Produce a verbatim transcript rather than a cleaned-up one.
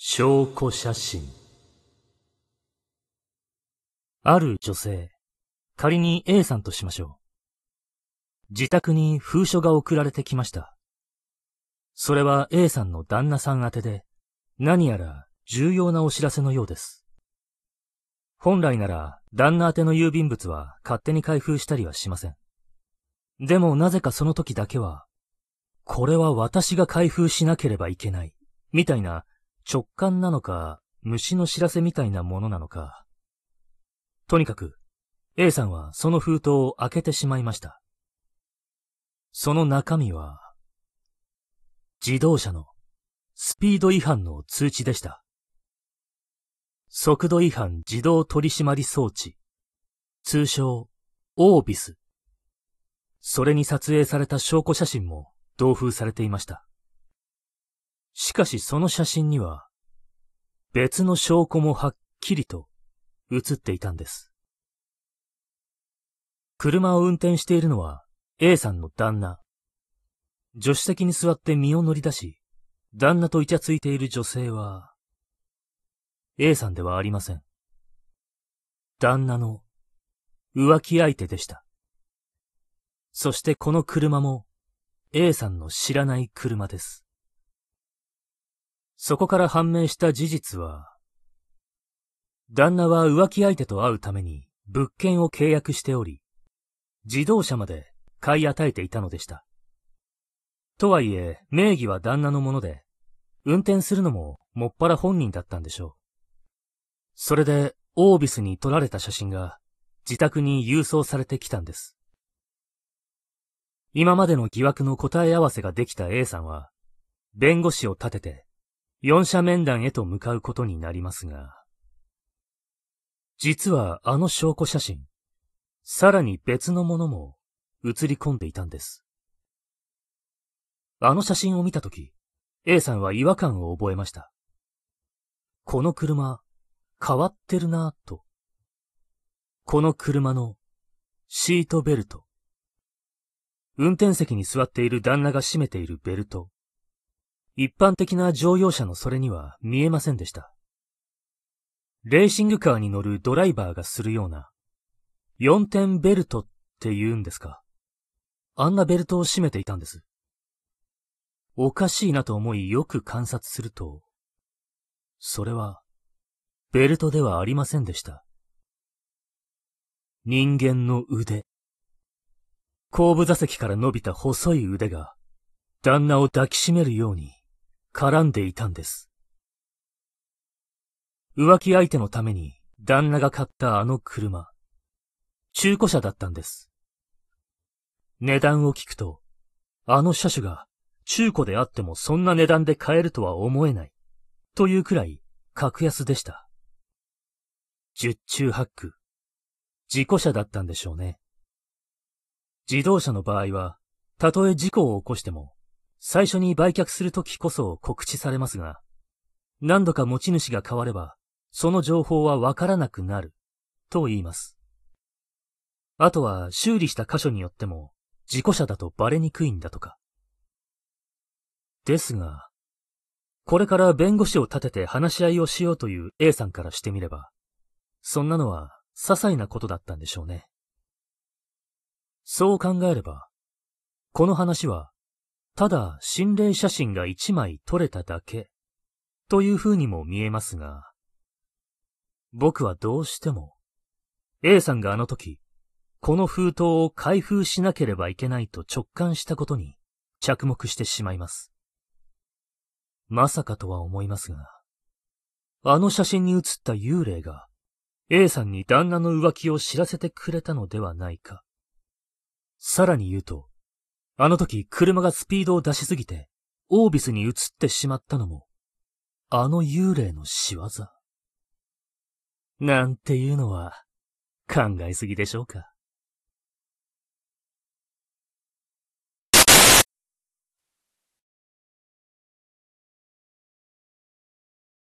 証拠写真。ある女性、仮に A さんとしましょう。自宅に封書が送られてきました。それは A さんの旦那さん宛てで、何やら重要なお知らせのようです。本来なら旦那宛ての郵便物は勝手に開封したりはしません。でもなぜかその時だけは、これは私が開封しなければいけない、みたいな直感なのか、虫の知らせみたいなものなのか。とにかく、A さんはその封筒を開けてしまいました。その中身は、自動車のスピード違反の通知でした。速度違反自動取締装置、通称、オービス。それに撮影された証拠写真も同封されていました。しかしその写真には、別の証拠もはっきりと写っていたんです。車を運転しているのは A さんの旦那。助手席に座って身を乗り出し、旦那とイチャついている女性は、A さんではありません。旦那の浮気相手でした。そしてこの車も A さんの知らない車です。そこから判明した事実は、旦那は浮気相手と会うために物件を契約しており、自動車まで買い与えていたのでした。とはいえ、名義は旦那のもので、運転するのももっぱら本人だったんでしょう。それで、オービスに撮られた写真が自宅に郵送されてきたんです。今までの疑惑の答え合わせができた A さんは、弁護士を立てて、四者面談へと向かうことになりますが、実はあの証拠写真、さらに別のものも写り込んでいたんです。あの写真を見たとき、A さんは違和感を覚えました。この車、変わってるなぁと。この車のシートベルト。運転席に座っている旦那が締めているベルト。一般的な乗用車のそれには見えませんでした。レーシングカーに乗るドライバーがするような、四点ベルトって言うんですか。あんなベルトを締めていたんです。おかしいなと思いよく観察すると、それは、ベルトではありませんでした。人間の腕。後部座席から伸びた細い腕が、旦那を抱きしめるように、絡んでいたんです。浮気相手のために旦那が買ったあの車、中古車だったんです。値段を聞くと、あの車種が中古であってもそんな値段で買えるとは思えない、というくらい格安でした。十中八九、事故車だったんでしょうね。自動車の場合は、たとえ事故を起こしても、最初に売却するときこそ告知されますが、何度か持ち主が変われば、その情報はわからなくなる、と言います。あとは修理した箇所によっても、事故車だとバレにくいんだとか。ですが、これから弁護士を立てて話し合いをしようという A さんからしてみれば、そんなのは些細なことだったんでしょうね。そう考えれば、この話は、ただ心霊写真が一枚撮れただけ、という風にも見えますが、僕はどうしても、A さんがあの時、この封筒を開封しなければいけないと直感したことに着目してしまいます。まさかとは思いますが、あの写真に写った幽霊が A さんに旦那の浮気を知らせてくれたのではないか。さらに言うと、あの時車がスピードを出しすぎてオービスに移ってしまったのも、あの幽霊の仕業。なんていうのは考えすぎでしょうか。